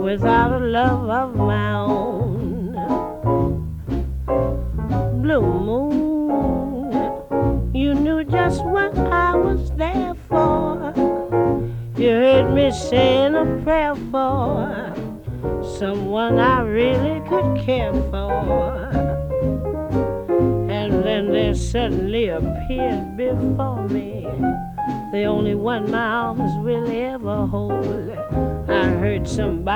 without a love of my own. Blue moon, you knew just what I was there for. You heard me saying a prayer for someone I really could care for. And then there suddenly appeared before me the only one my arms will ever hold. I heard somebody